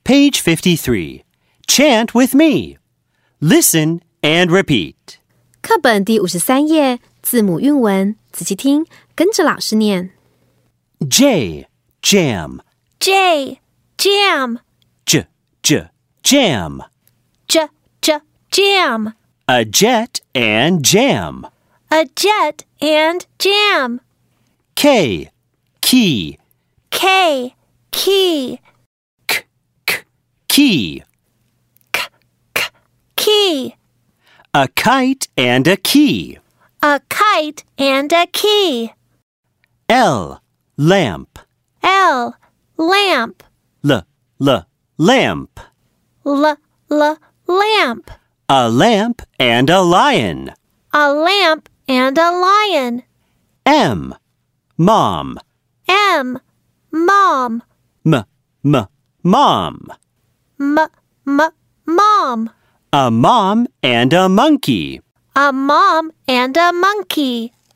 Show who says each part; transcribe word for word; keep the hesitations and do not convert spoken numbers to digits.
Speaker 1: Page fifty-three. Chant with me. Listen and repeat.
Speaker 2: 课本第五十三页，字母韵文，仔细听，跟着老师念。
Speaker 1: J, jam.
Speaker 3: J, jam.
Speaker 1: J, j, jam.
Speaker 3: J, j, jam.
Speaker 1: A jet and jam.
Speaker 3: A jet and jam.
Speaker 1: K, key.
Speaker 3: K, key.
Speaker 1: K, k, key.
Speaker 3: K, k, key.
Speaker 1: A kite and a key.
Speaker 3: A kite and a key.
Speaker 1: L, lamp.
Speaker 3: L, lamp.
Speaker 1: L, l, lamp.
Speaker 3: L, l, lamp.
Speaker 1: A lamp and a lion.
Speaker 3: A lamp and a lion.
Speaker 1: M, mom.
Speaker 3: M, mom.
Speaker 1: M, m, mom.
Speaker 3: M, m, mom.
Speaker 1: A mom and a monkey.
Speaker 3: A mom and a monkey.